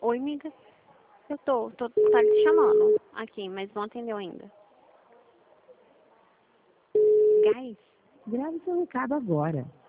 Oi, amiga. Eu tá te chamando aqui, mas não atendeu ainda. Gás? Grave seu recado agora.